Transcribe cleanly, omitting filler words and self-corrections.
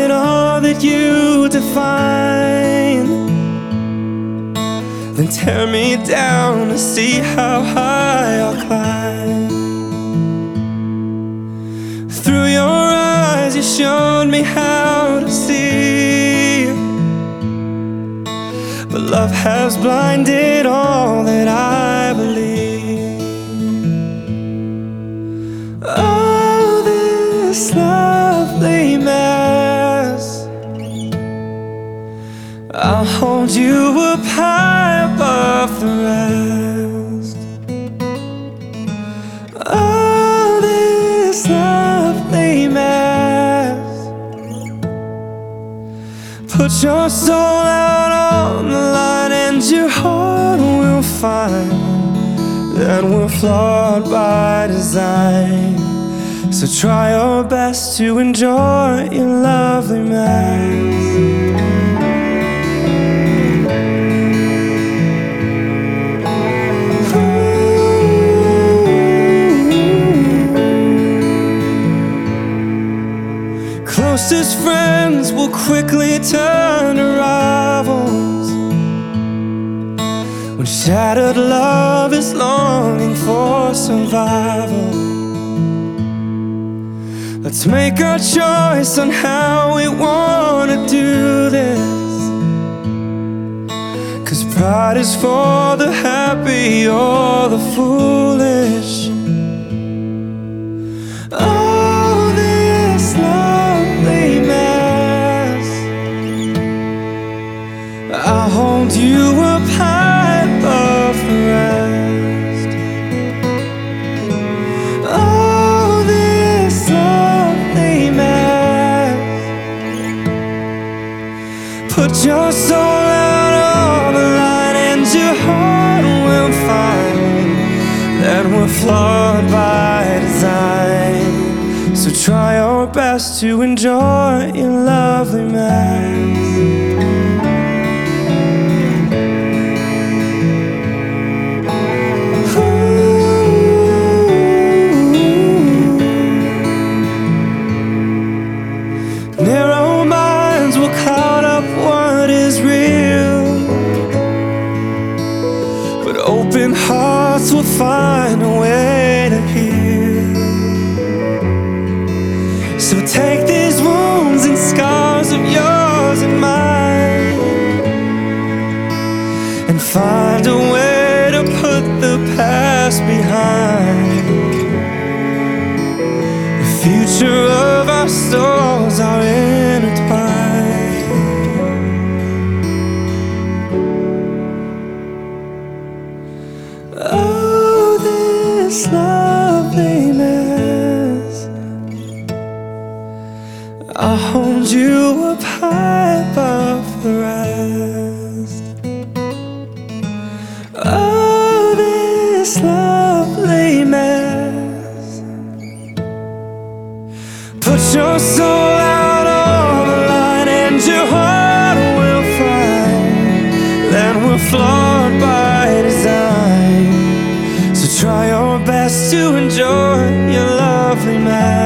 it all that you define, then tear me down to see how high I'll climb. Through your eyes you showed me how to see, but love has blinded all that I believe. Oh, this lovely mess, I'll hold you up high above the rest. Oh, this lovely mess, put your soul out on the line, and your heart will find that we're flawed by design. So try your best to enjoy your lovely mess. Closest friends will quickly turn to rivals when shattered love is longing for survival. Let's make our choice on how we want to do this, 'cause pride is for the happy or the foolish. Oh, this lovely mess, I'll hold you up high above the rest. Oh, this lovely mess, put your soul out on the line, and your heart will find that we're flawed by design. So try your best to enjoy your lovely mess. Narrow minds will cloud up what is real, but open hearts will find a way to heal. So take these wounds and scars of yours and mine, and find a way to put the past behind. The future of our souls are intertwined. Oh, this lovely mess, I'll hold you up high above the rest. Oh, this lovely mess, put your soul out on the line, and your heart will find that we're flawed by design. So try your best to enjoy your lovely mess.